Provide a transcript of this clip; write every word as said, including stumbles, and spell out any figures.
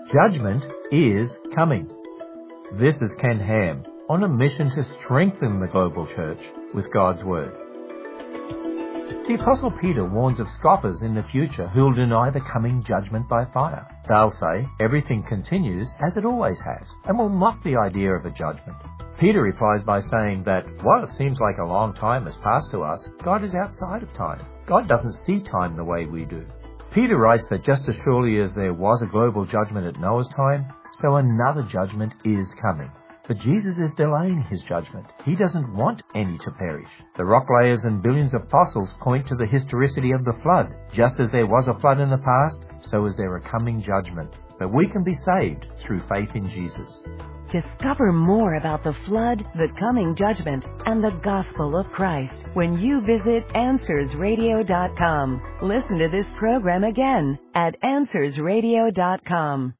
Judgment is coming. This is Ken Ham on a mission to strengthen the global church with God's Word. The Apostle Peter warns of scoffers in the future who will deny the coming judgment by fire. They'll say everything continues as it always has and will mock the idea of a judgment. Peter replies by saying that while it seems like a long time has passed to us, God is outside of time. God doesn't see time the way we do. Peter writes that just as surely as there was a global judgment at Noah's time, so another judgment is coming. But Jesus is delaying his judgment. He doesn't want any to perish. The rock layers and billions of fossils point to the historicity of the flood. Just as there was a flood in the past, so is there a coming judgment. But we can be saved through faith in Jesus. Discover more about the flood, the coming judgment, and the gospel of Christ when you visit answers radio dot com. Listen to this program again at answers radio dot com.